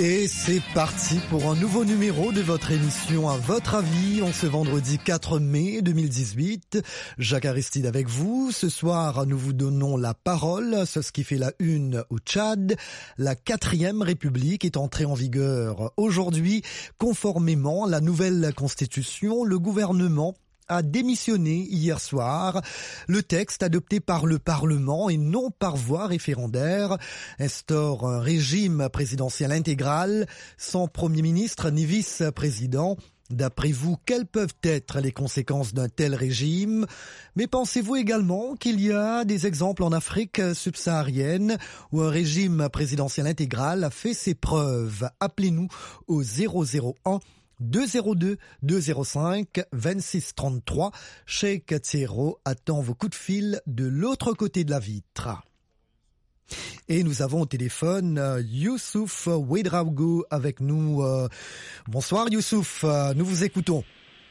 Et c'est parti pour un nouveau numéro de votre émission À votre avis en ce vendredi 4 mai 2018. Jacques Aristide avec vous. Ce soir, nous vous donnons la parole sur ce qui fait la une au Tchad. La 4e République est entrée en vigueur aujourd'hui. Conformément à la nouvelle constitution, le gouvernement a démissionné hier soir. Le texte adopté par le Parlement et non par voie référendaire instaure un régime présidentiel intégral sans Premier ministre ni vice-président. D'après vous, quelles peuvent être les conséquences d'un tel régime? Mais pensez-vous également qu'il y a des exemples en Afrique subsaharienne où un régime présidentiel intégral a fait ses preuves? Appelez-nous au 001 202 205 26 33. Cheikh Thiero attend vos coups de fil de l'autre côté de la vitre. Et nous avons au téléphone Youssouf Ouedraogo avec nous. Bonsoir Youssouf, nous vous écoutons.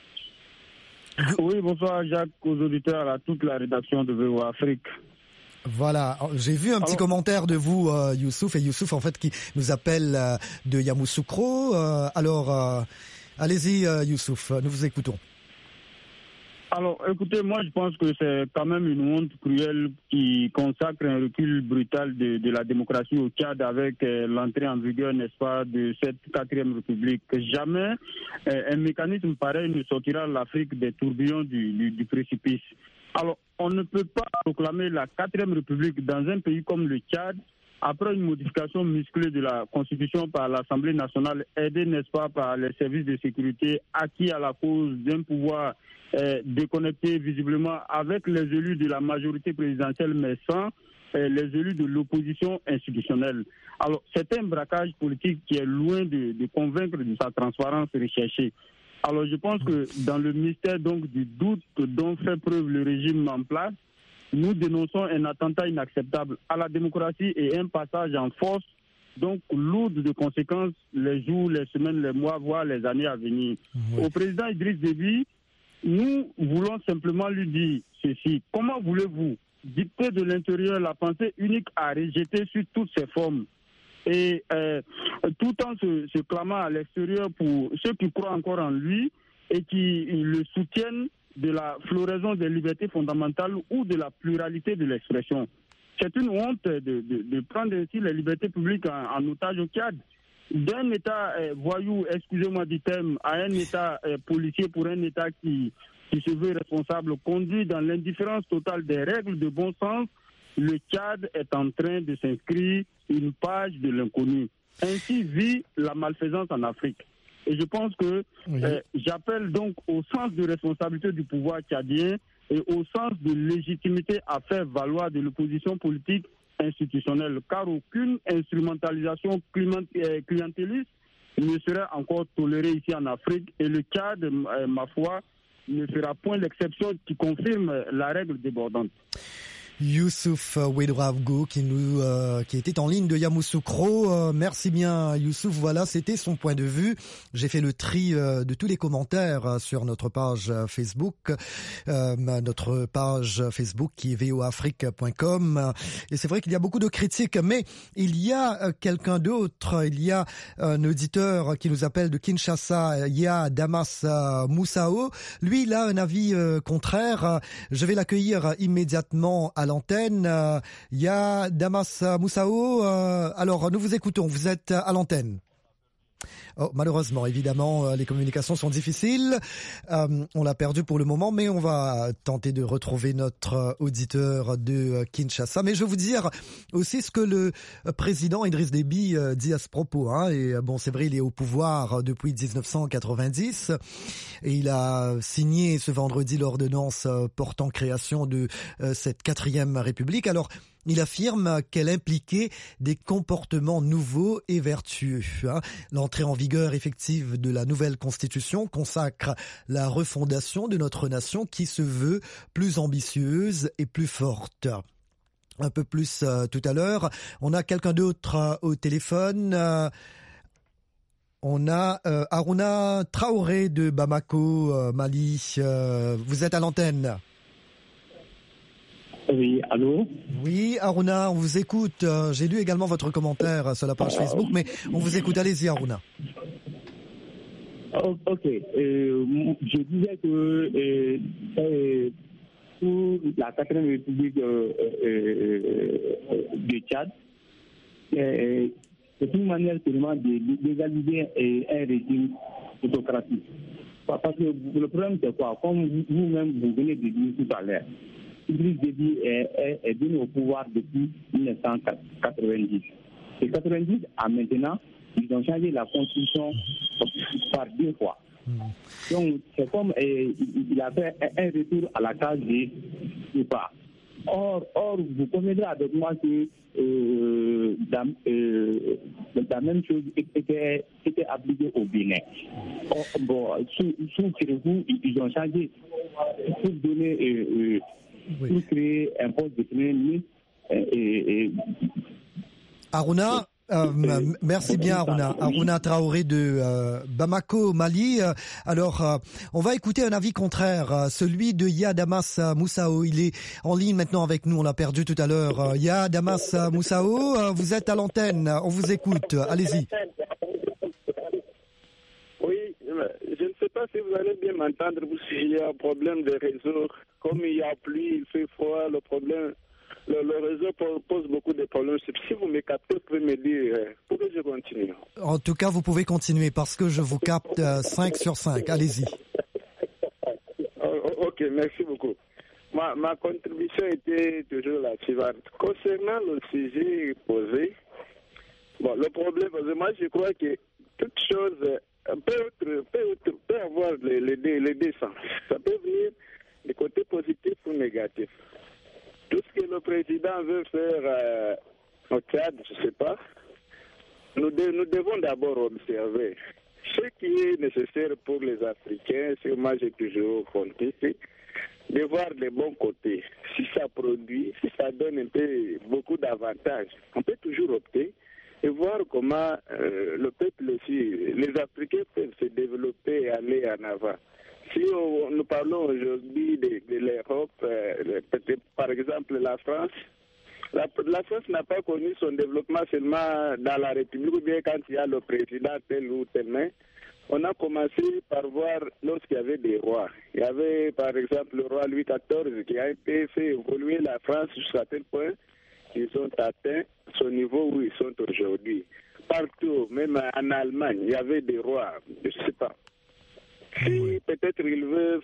Oui, bonsoir Jacques, aux auditeurs, à toute la rédaction de VOA Afrique. Voilà, j'ai vu un petit commentaire de vous, Youssouf, et Youssouf en fait qui nous appelle de Yamoussoukro. Allez-y Youssouf, nous vous écoutons. Alors, écoutez, moi je pense que c'est quand même une honte cruelle qui consacre un recul brutal de la démocratie au Tchad avec l'entrée en vigueur, n'est-ce pas, de cette 4e République. Jamais un mécanisme pareil ne sortira l'Afrique des tourbillons du précipice. Alors, on ne peut pas proclamer la 4e République dans un pays comme le Tchad après une modification musclée de la Constitution par l'Assemblée nationale, aidée, n'est-ce pas, par les services de sécurité, acquis à la cause d'un pouvoir déconnecté visiblement avec les élus de la majorité présidentielle, mais sans les élus de l'opposition institutionnelle. Alors, c'est un braquage politique qui est loin de convaincre de sa transparence recherchée. Alors, je pense que dans le mystère donc du doute dont fait preuve le régime en place, nous dénonçons un attentat inacceptable à la démocratie et un passage en force, donc lourd de conséquences les jours, les semaines, les mois, voire les années à venir. Oui. Au président Idriss Déby, nous voulons simplement lui dire ceci. Comment voulez-vous dicter de l'intérieur la pensée unique à rejeter sur toutes ses formes et tout en se clamant à l'extérieur pour ceux qui croient encore en lui et qui le soutiennent de la floraison des libertés fondamentales ou de la pluralité de l'expression. C'est une honte de prendre ainsi les libertés publiques en otage au Tchad. D'un État voyou, excusez-moi du terme, à un État policier pour un État qui se veut responsable, conduit dans l'indifférence totale des règles de bon sens, le Tchad est en train de s'inscrire une page de l'inconnu. Ainsi vit la malfaisance en Afrique. Et je pense que j'appelle donc au sens de responsabilité du pouvoir tchadien et au sens de légitimité à faire valoir de l'opposition politique institutionnelle, car aucune instrumentalisation clientéliste ne serait encore tolérée ici en Afrique et le Tchad, ma foi, ne fera point l'exception qui confirme la règle débordante. Youssouf Ouedraogo qui était en ligne de Yamoussoukro. Merci bien Youssouf. Voilà, c'était son point de vue. J'ai fait le tri de tous les commentaires sur notre page Facebook, qui est voafrique.com. Et c'est vrai qu'il y a beaucoup de critiques, mais il y a quelqu'un d'autre. Il y a un auditeur qui nous appelle de Kinshasa, Ya Damas Moussao. Lui, il a un avis contraire. Je vais l'accueillir immédiatement à l'antenne. Il y a Damas Moussao. Alors, nous vous écoutons. Vous êtes à l'antenne. Oh, malheureusement, évidemment, les communications sont difficiles. On l'a perdu pour le moment, mais on va tenter de retrouver notre auditeur de Kinshasa. Mais je vais vous dire aussi ce que le président Idriss Déby dit à ce propos. Et bon, c'est vrai, il est au pouvoir depuis 1990 et il a signé ce vendredi l'ordonnance portant création de cette 4e République. Alors, il affirme qu'elle impliquait des comportements nouveaux et vertueux. L'entrée en vigueur effective de la nouvelle constitution consacre la refondation de notre nation qui se veut plus ambitieuse et plus forte. Un peu plus tout à l'heure. On a quelqu'un d'autre au téléphone. On a Aruna Traoré de Bamako, Mali. Vous êtes à l'antenne. Oui, allô? Oui, Aruna, on vous écoute. J'ai lu également votre commentaire sur la page Facebook, mais on vous écoute. Allez-y, Aruna. Ok. Je disais que pour la 4e République du Tchad, c'est une manière seulement de légaliser un régime autocratique. Parce que le problème, c'est quoi? Comme vous-même, vous venez de dire tout à l'heure, Idriss Déby est venu au pouvoir depuis 1990. Et 90 à maintenant, ils ont changé la constitution par 2 fois. Donc, c'est comme il a fait un retour à la case du départ. Or, vous conviendrez avec moi que la même chose était appliquée au Bénin. Sous Kérékou, ils ont changé pour donner, pour créer un poste de premier ministre. Aruna, merci bien Aruna Traoré de Bamako, Mali. Alors, on va écouter un avis contraire, celui de Ya Damas Moussao. Il est en ligne maintenant avec nous, on l'a perdu tout à l'heure. Ya Damas Moussao, vous êtes à l'antenne, on vous écoute, allez-y. Oui, je ne sais pas si vous allez bien m'entendre, parce qu'il y a un problème de réseau. Comme il y a pluie, il fait froid, le problème... Le réseau pose beaucoup de problèmes. Si vous me captez, vous pouvez me dire pourquoi je continue. En tout cas, vous pouvez continuer parce que je vous capte 5 sur 5. Allez-y. Ok, merci beaucoup. Ma contribution était toujours la suivante. Concernant le sujet posé, bon, le problème, moi je crois que toute chose peut avoir les deux sens. Ça peut venir du côté positif ou négatif. Tout ce que le président veut faire au Tchad, je ne sais pas, nous devons d'abord observer ce qui est nécessaire pour les Africains. Ce que moi j'ai toujours compté, c'est de voir les bons côtés. Si ça produit, si ça donne un peu beaucoup d'avantages, on peut toujours opter et voir comment le peuple aussi, les Africains peuvent se développer et aller en avant. Si nous parlons aujourd'hui de l'Europe, par exemple la France, la France n'a pas connu son développement seulement dans la République, ou bien quand il y a le président tel ou tel, mais on a commencé par voir lorsqu'il y avait des rois. Il y avait par exemple le roi Louis XIV qui a fait évoluer la France jusqu'à tel point qu'ils ont atteint son niveau où ils sont aujourd'hui. Partout, même en Allemagne, il y avait des rois, je ne sais pas. Si peut-être il veut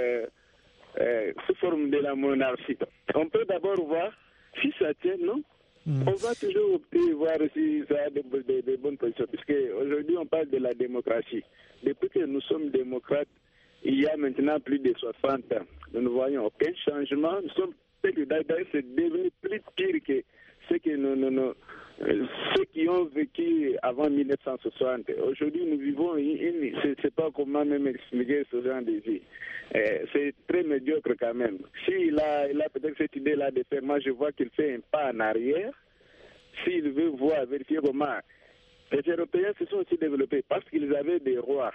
faire sous forme de la monarchie, on peut d'abord voir si ça tient, non? On va toujours opter voir si ça a de bonnes positions, puisque aujourd'hui on parle de la démocratie. Depuis que nous sommes démocrates, il y a maintenant plus de 60 ans. Nous ne voyons aucun changement. Nous sommes d'ailleurs c'est devenu plus pire que ce que ceux qui ont vécu avant 1960. Aujourd'hui, nous vivons, je ne sais pas comment même expliquer ce genre de vie. C'est très médiocre quand même. S'il a peut-être cette idée-là de faire, moi je vois qu'il fait un pas en arrière. S'il veut voir, vérifier comment les Européens se sont aussi développés parce qu'ils avaient des rois.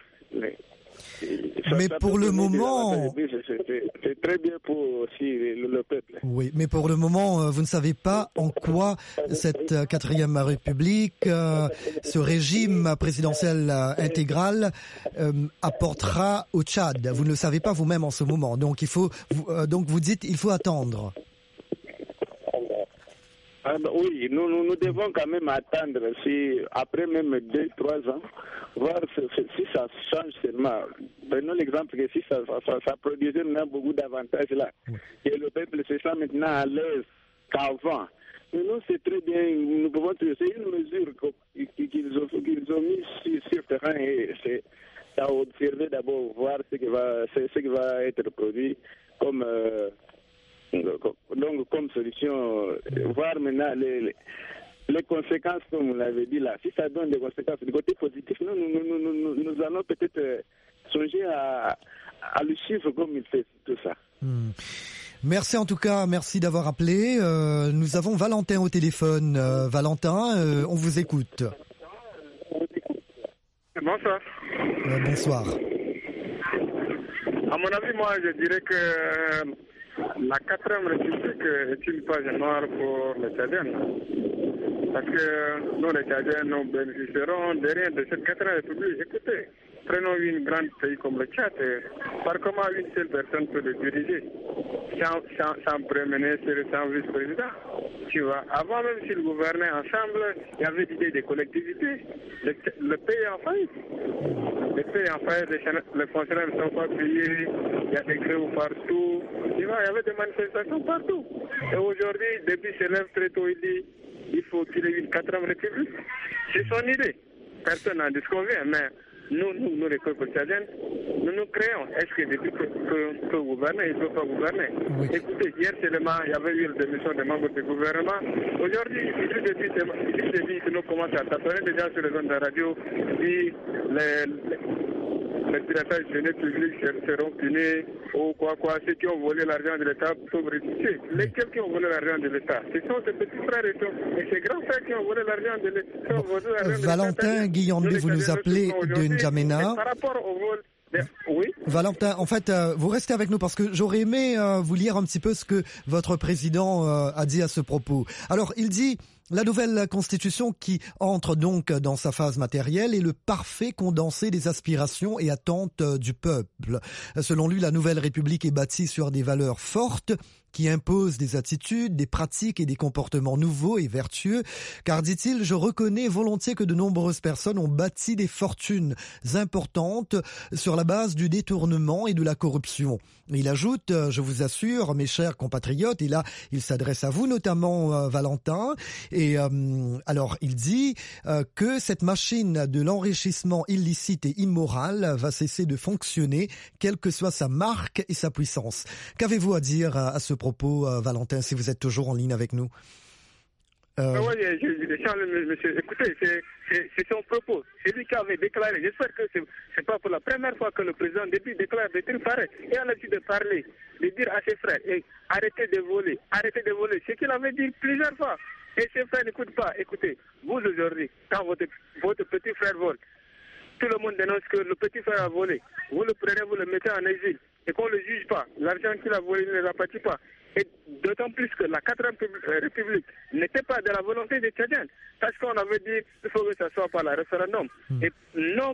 Mais pour le moment... C'est très bien pour aussi le peuple. Oui, mais pour le moment, vous ne savez pas en quoi cette 4e République, ce régime présidentiel intégral apportera au Tchad. Vous ne le savez pas vous-même en ce moment. Donc, donc vous dites il faut attendre. Oui, nous devons quand même attendre, après même 2-3 ans, voir si ça change seulement. Prenons l'exemple que si ça produisait maintenant beaucoup d'avantages là, et le peuple se sent maintenant à l'aise qu'avant. Mais nous, c'est très bien, nous pouvons trouver, c'est une mesure qu'ils ont mis sur terrain et c'est à observer d'abord, voir ce qui va être produit comme... Donc, comme solution, voir maintenant les conséquences, comme vous l'avez dit là. Si ça donne des conséquences du côté positif, nous allons peut-être songer à le chiffre comme il fait tout ça. Merci en tout cas, merci d'avoir appelé. Nous avons Valentin au téléphone. Valentin, on vous écoute. Bonsoir. Bonsoir. À mon avis, moi, je dirais que la 4e République est une page noire pour les Tchadiens. Parce que nous, les Tchadiens, nous bénéficierons de rien de cette 4e République. Écoutez, prenons un grand pays comme le Tchad. Par comment une seule personne peut le diriger sans Premier ministre et sans vice-président? Tu vois, avant même s'ils gouvernaient ensemble, il y avait l'idée des collectivités. Le pays est en faillite. Le pays est en faillite, les fonctionnaires ne sont pas payés, il y a des grèves partout. Tu vois, il y avait des manifestations partout. Et aujourd'hui, depuis se lève très tôt, il dit il faut qu'il y ait une 4e République. C'est son idée. Personne n'en disconvient, mais nous, les peuples tchadiens, nous créons. Est-ce que depuis peut gouverner, il ne peut pas gouverner? Oui. Écoutez, hier seulement, il y avait eu une démission des membres du gouvernement. Aujourd'hui, il suffit que nous commençons à taper des gens sur les zones de radio, puis les piratages de publics seront punis, ou quoi, ceux qui ont volé l'argent de l'État peuvent résister. Lesquels qui ont volé l'argent de l'État? Ce sont ces petits frères et ces grands frères qui ont volé l'argent de l'État. Valentin Guillaume, vous nous appelez de N'Djamena. Par rapport au vol. Oui. Valentin, en fait, vous restez avec nous parce que j'aurais aimé vous lire un petit peu ce que votre président a dit à ce propos. Alors, il dit: la nouvelle constitution qui entre donc dans sa phase matérielle est le parfait condensé des aspirations et attentes du peuple. Selon lui, la nouvelle république est bâtie sur des valeurs fortes qui imposent des attitudes, des pratiques et des comportements nouveaux et vertueux, car, dit-il, je reconnais volontiers que de nombreuses personnes ont bâti des fortunes importantes sur la base du détournement et de la corruption. Il ajoute, je vous assure, mes chers compatriotes, et là, il s'adresse à vous notamment, Valentin, et alors il dit que cette machine de l'enrichissement illicite et immoral va cesser de fonctionner, quelle que soit sa marque et sa puissance. Qu'avez-vous à dire à ce propos, Valentin, si vous êtes toujours en ligne avec nous? Oui, monsieur. Écoutez, c'est son propos. C'est lui qui avait déclaré. J'espère que c'est pas pour la première fois que le président déclare des trucs pareils. Et on a dû de parler, de dire à ses frères, arrêtez de voler. C'est qu'il avait dit plusieurs fois. Et ses frères n'écoutent pas. Écoutez, vous aujourd'hui, quand votre petit frère vole, tout le monde dénonce que le petit frère a volé. Vous le prenez, vous le mettez en exil. Et qu'on ne le juge pas. L'argent qu'il a volé ne l'apatit pas. Et d'autant plus que la 4e République n'était pas de la volonté des Tchadiens. Parce qu'on avait dit qu'il faut que ça soit par le référendum. Et non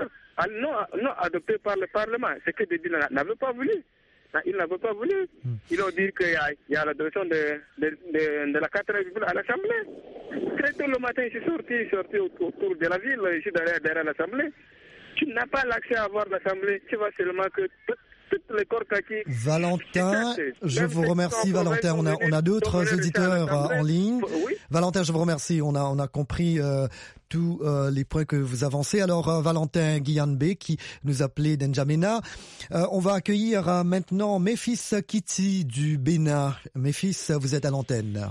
adopté par le Parlement. C'est que Déby n'avait pas voulu. Il n'avait pas voulu. Ils ont dit qu'il y a l'adoption de la 4e République à l'Assemblée. Très tôt le matin, je suis sorti autour de la ville, je suis derrière l'Assemblée. Tu n'as pas l'accès à voir l'Assemblée. Tu vois seulement que toutes les corps kaki. Valentin, je vous remercie, Valentin. On a d'autres auditeurs en ligne. Oui. Valentin, je vous remercie. On a compris tous les points que vous avancez. Alors, Valentin Guillaume qui nous appelait d'N'Djamena. On va accueillir maintenant Memphis Kitty du Bénin. Memphis, vous êtes à l'antenne.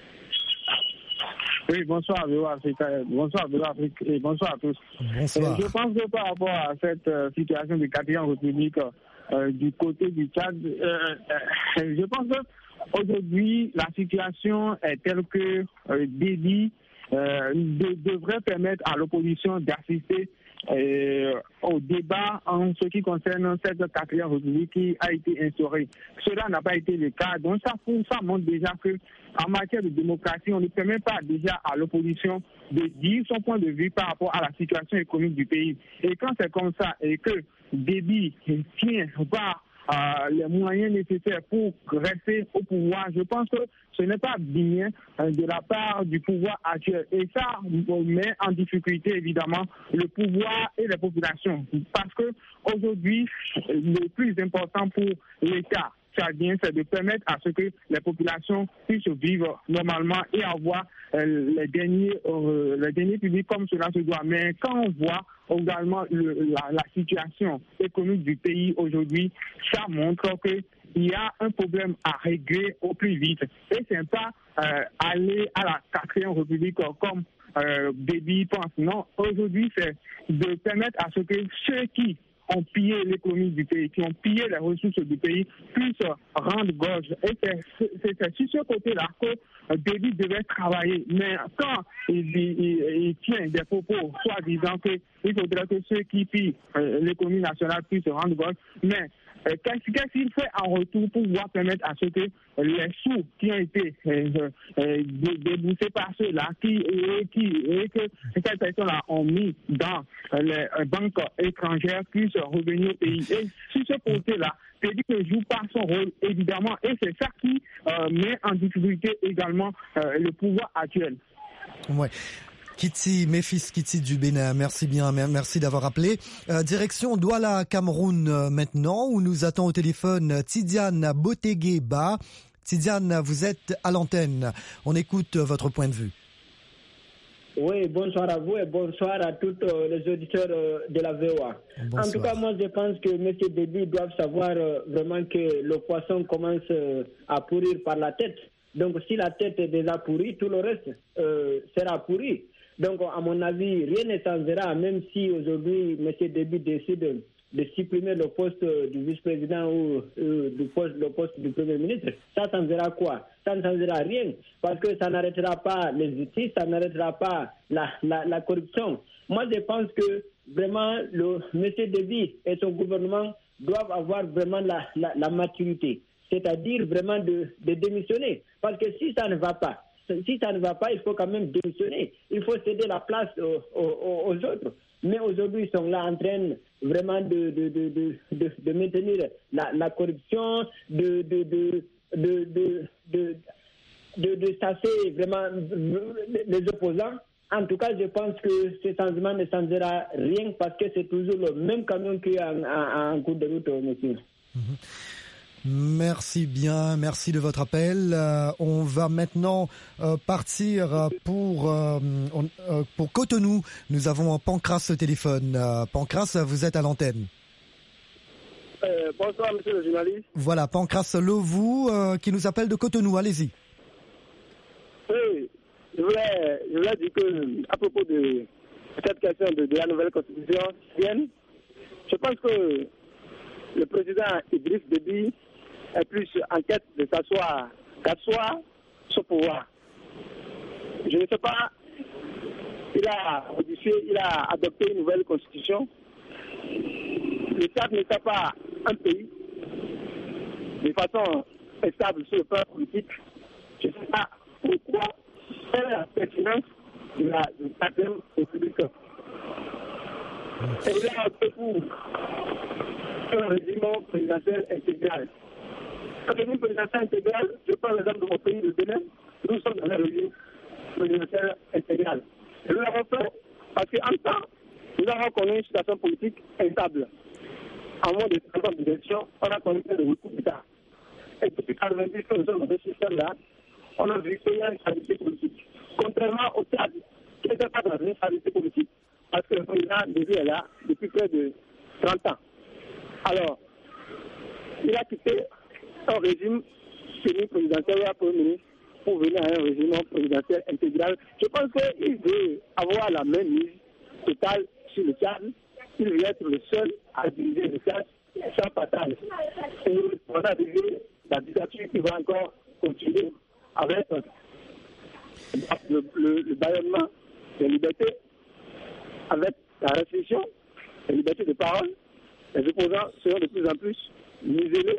Oui, bonsoir, bonsoir, Afrique, et bonsoir à tous. Bonsoir. Je pense que par rapport à cette situation de 4e République du côté du Tchad, je pense qu'aujourd'hui, la situation est telle que Déby devrait permettre à l'opposition d'assister au débat en ce qui concerne cette 4e République qui a été instaurée. Cela n'a pas été le cas. Donc ça montre déjà que en matière de démocratie, on ne permet pas déjà à l'opposition de dire son point de vue par rapport à la situation économique du pays. Et quand c'est comme ça et que Déby tient pas les moyens nécessaires pour rester au pouvoir, je pense que ce n'est pas bien de la part du pouvoir actuel. Et ça met en difficulté évidemment le pouvoir et les populations. Parce que aujourd'hui, le plus important pour l'État tchadien, c'est de permettre à ce que les populations puissent vivre normalement et avoir les derniers publics comme cela se doit. Mais quand on voit également la situation économique du pays aujourd'hui, ça montre qu'il y a un problème à régler au plus vite. Et ce n'est pas aller à la 4e République comme Déby pense. Non, aujourd'hui, c'est de permettre à ce que ceux qui ont pillé l'économie du pays, qui ont pillé les ressources du pays, puissent rendre gorge. Et c'est sur ce côté-là que Déby devait travailler. Mais quand il tient des propos soi-disant que il faudrait que ceux qui pillent l'économie nationale puissent se rendre compte. Mais qu'est-ce qu'il fait en retour pour pouvoir permettre à ce que les sous qui ont été déboursés par ceux-là, et que ces personnes-là ont mis dans les banques étrangères puissent revenir au pays. Et sur ce côté-là, Pédic ne joue pas son rôle, évidemment, et c'est ça qui met en difficulté également le pouvoir actuel. Ouais. Memphis Kitty du Bénin, merci bien, merci d'avoir appelé. Direction Douala, Cameroun maintenant, où nous attend au téléphone Tidiane Botegueba. Tidiane, vous êtes à l'antenne. On écoute votre point de vue. Oui, bonsoir à vous et bonsoir à tous les auditeurs de la VOA. Bonsoir. En tout cas, moi je pense que M. Déby doit savoir vraiment que le poisson commence à pourrir par la tête. Donc si la tête est déjà pourrie, tout le reste sera pourri. Donc à mon avis, rien ne changera, même si aujourd'hui M. Déby décide de supprimer le poste du vice-président ou le poste du Premier ministre. Ça changera quoi? Ça ne changera rien, parce que ça n'arrêtera pas l'injustice, ça n'arrêtera pas la corruption. Moi, je pense que vraiment, M. Déby et son gouvernement doivent avoir vraiment la maturité, c'est-à-dire vraiment de démissionner. Parce que si ça ne va pas, il faut quand même démissionner. Il faut céder la place aux autres. Mais aujourd'hui, ils sont là en train vraiment de maintenir la corruption, de chasser vraiment les opposants. En tout cas, je pense que ce changement ne changera rien parce que c'est toujours le même camion qui est en cours de route, monsieur. Merci bien, merci de votre appel. On va maintenant partir pour Cotonou. Nous avons Pancras au téléphone. Pancras, vous êtes à l'antenne. Bonsoir, monsieur le journaliste. Voilà, Pancras Lovou qui nous appelle de Cotonou. Allez-y. Oui, je voulais dire que, à propos de cette question de la nouvelle constitution syrienne, je pense que le président Idriss Déby est plus en quête de s'asseoir son pouvoir. Je ne sais pas, il a adopté une nouvelle constitution. Le Tchad n'est pas un pays de façon stable sur le plan politique. Je ne sais pas pourquoi quelle est la pertinence de la 4e République. Et il a opté pour un régime présidentiel intégral. Un régime présidentiel intégral, je prends l'exemple de mon pays, le Bénin, nous sommes dans un régime présidentiel intégral. Et nous l'avons fait parce qu'en temps, nous avons connu une situation politique instable. En moins de 30 ans d'élection, on a connu le recours d'État. Et depuis 90 que nous sommes dans ce système-là, on a vu qu'il y a une stabilité politique. Contrairement au Tchad, qui n'était pas dans une stabilité politique, parce que le président Déby est là depuis près de 30 ans. Alors, il a quitté un régime semi-présidentiel ou un premier ministre pour venir à un régime présidentiel intégral. Je pense qu'il veut avoir la même mise totale sur le Tchad. Il veut être le seul à diriger le Tchad sans partage. Et on a vu la dictature qui va encore continuer avec le bâillonnement des libertés, avec la restriction des libertés de parole. Les opposants seront de plus en plus muselés.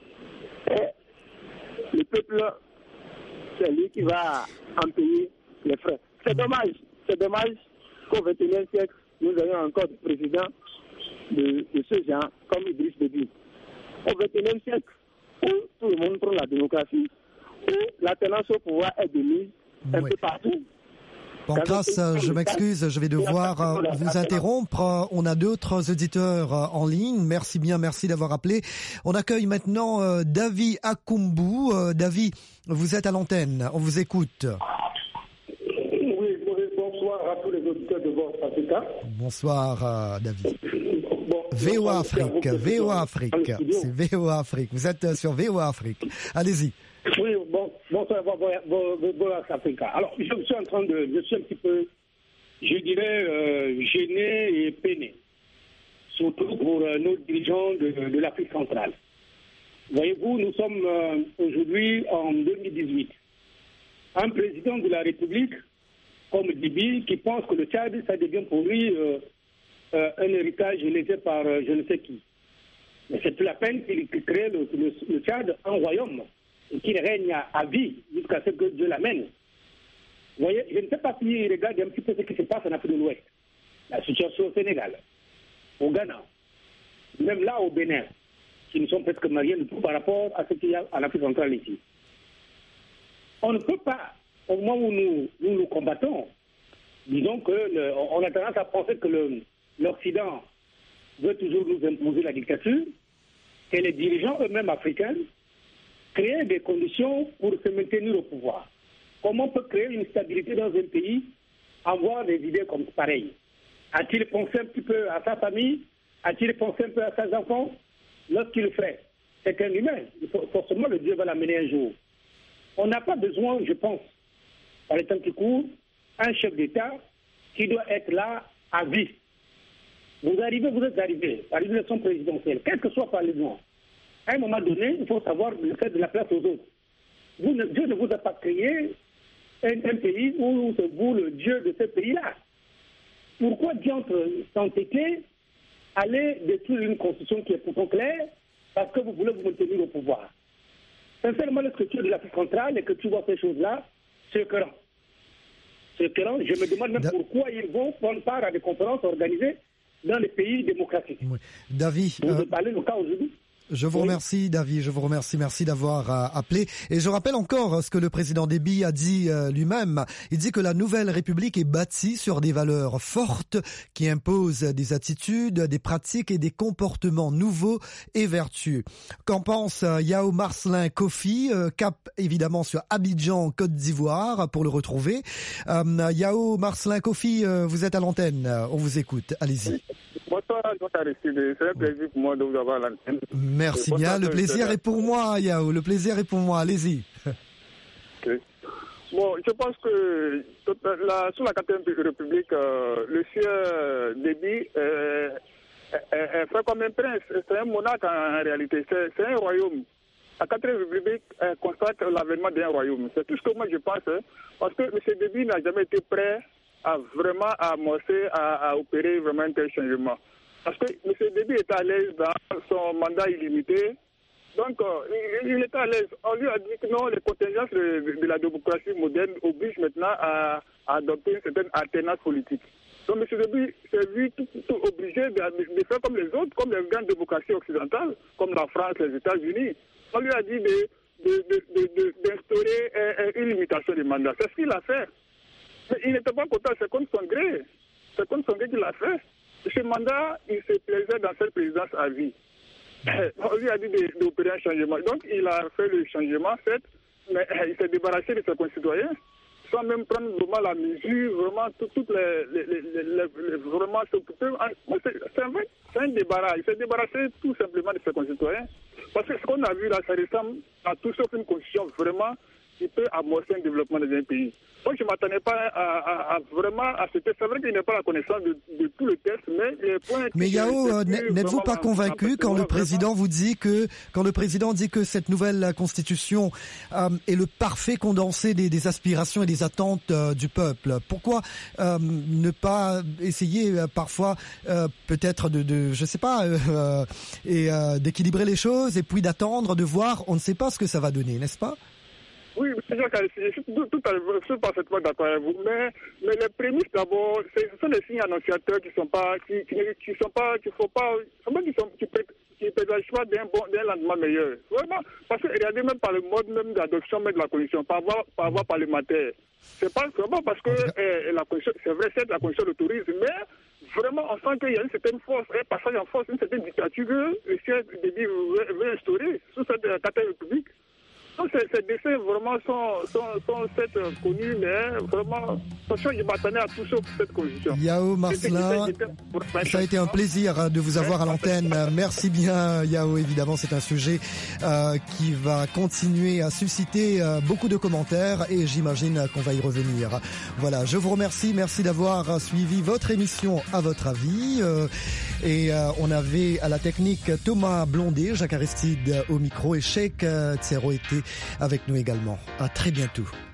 Et le peuple, c'est lui qui va en payer les frais. C'est dommage qu'au XXIe siècle, nous ayons encore des présidents de ce genre, comme Idriss Déby. Au XXIe siècle, où tout le monde prend la démocratie, où la tendance au pouvoir est de mise un peu partout. Pancras, je m'excuse, je vais devoir vous interrompre. On a d'autres auditeurs en ligne. Merci bien, merci d'avoir appelé. On accueille maintenant David Akumbu. David, vous êtes à l'antenne, on vous écoute. Oui, bonsoir à tous les auditeurs de Voix Africa. Bonsoir David. VOA Afrique, c'est VOA Afrique. Vous êtes sur VOA Afrique. Allez-y. Oui, bonsoir, Voix Africa. Alors, je suis un petit peu, je dirais, gêné et peiné, surtout pour nos dirigeants de l'Afrique centrale. Voyez-vous, nous sommes aujourd'hui en 2018. Un président de la République, comme Déby, qui pense que le Tchad, ça devient pour lui un héritage laissé par je ne sais qui. Mais c'est plus la peine qu'il crée le Tchad un royaume et qu'il règne à vie jusqu'à ce que Dieu l'amène. Vous voyez, je ne sais pas s'il regarde un petit peu ce qui se passe en Afrique de l'Ouest. La situation au Sénégal, au Ghana, même là au Bénin, qui ne sont presque rien du tout par rapport à ce qu'il y a en Afrique centrale ici. On ne peut pas, au moment où nous combattons, disons qu'on a tendance à penser que l'Occident veut toujours nous imposer la dictature, et les dirigeants eux-mêmes africains créent des conditions pour se maintenir au pouvoir. Comment on peut créer une stabilité dans un pays, avoir des idées comme pareilles? A-t-il pensé un petit peu à sa famille? A-t-il pensé un peu à ses enfants? Lorsqu'il le fait, c'est un humain. Forcément, le Dieu va l'amener un jour. On n'a pas besoin, je pense, par les temps qui courent, un chef d'État qui doit être là à vie. Vous êtes arrivé à l'élection présidentielle, quel que soit par les lois. À un moment donné, il faut savoir faire de la place aux autres. Dieu ne vous a pas créé un pays où c'est vous le Dieu de ce pays-là. Pourquoi diantre s'entêter, aller détruire une constitution qui est pourtant claire parce que vous voulez vous maintenir au pouvoir? Sincèrement, la structure de l'Afrique centrale et que tu vois ces choses-là, c'est écœurant. C'est écœurant. Je me demande même pourquoi ils vont prendre part à des conférences organisées dans les pays démocratiques. Oui. David, vous parlez le cas aujourd'hui. Je vous remercie, David. Je vous remercie. Merci d'avoir appelé. Et je rappelle encore ce que le président Déby a dit lui-même. Il dit que la nouvelle République est bâtie sur des valeurs fortes qui imposent des attitudes, des pratiques et des comportements nouveaux et vertueux. Qu'en pense Yao Marcelin Kofi, cap évidemment sur Abidjan, Côte d'Ivoire, pour le retrouver. Yao Marcelin Kofi, vous êtes à l'antenne. On vous écoute. Allez-y. Bonsoir, Aristide. C'est un plaisir pour moi de vous avoir à l'antenne. Merci bien. Le plaisir est pour moi, Yao. Le plaisir est pour moi. Allez-y. Okay. Bon, je pense que sous la 4e République, le sieur Déby est fait comme un prince. C'est un monarque en réalité. C'est un royaume. La 4e République consacre l'avènement d'un royaume. C'est tout ce que moi je pense. Parce que M. Déby n'a jamais été prêt à vraiment amorcer, à opérer vraiment un tel changement. Parce que M. Déby est à l'aise dans son mandat illimité. Donc, il est à l'aise. On lui a dit que non, les contingences de la démocratie moderne obligent maintenant à adopter une certaine alternance politique. Donc, M. Déby s'est vu tout obligé de faire comme les autres, comme les grandes démocraties occidentales, comme la France, les États-Unis. On lui a dit d'instaurer une limitation des mandats. C'est ce qu'il a fait. Mais il n'était pas content, c'est comme son gré. C'est comme son gré qu'il a fait. Ce mandat, il se plaisait dans cette présidence à vie. On lui a dit d'opérer un changement. Donc, il a fait le changement, certes, mais il s'est débarrassé de ses concitoyens, sans même prendre vraiment la mesure, vraiment, toutes les vraiment s'occuper. C'est un débarras. Il s'est débarrassé tout simplement de ses concitoyens. Parce que ce qu'on a vu là, ça ressemble à tout sauf une constitution vraiment qui peut amorcer un développement dans un pays. Donc, je ne m'attendais pas vraiment à ce texte. C'est vrai qu'il n'a pas la connaissance de tout le texte, mais les points... Mais Yao, n'êtes-vous pas convaincu quand le président vous dit que, cette nouvelle constitution est le parfait condensé des aspirations et des attentes du peuple? Pourquoi ne pas essayer parfois peut-être d'équilibrer les choses et puis d'attendre, de voir, on ne sait pas ce que ça va donner, n'est-ce pas? Oui, je suis parfaitement d'accord avec vous, mais les prémices d'abord, ce sont des signes annonciateurs qui présagent pas d'un lendemain meilleur. Vraiment, parce que regardez même par le mode même d'adoption de la constitution, par voie parlementaire. C'est pas vraiment parce que la constitution, c'est vrai, c'est la constitution de tourisme, mais vraiment on sent qu'il y a une certaine force, un passage en force, une certaine dictature que le siège veut instaurer sous cette 4e République. Donc, ces dessins vraiment sont connus, mais vraiment, attention, je m'attendais à tout sauf cette condition. Yao Marcelin, ça a été un plaisir de vous avoir à l'antenne. Merci bien, Yao. Évidemment, c'est un sujet qui va continuer à susciter beaucoup de commentaires et j'imagine qu'on va y revenir. Voilà, je vous remercie. Merci d'avoir suivi votre émission à votre avis. On avait à la technique Thomas Blondet, Jacques Aristide au micro et Cheikh Tsero était avec nous également. À très bientôt.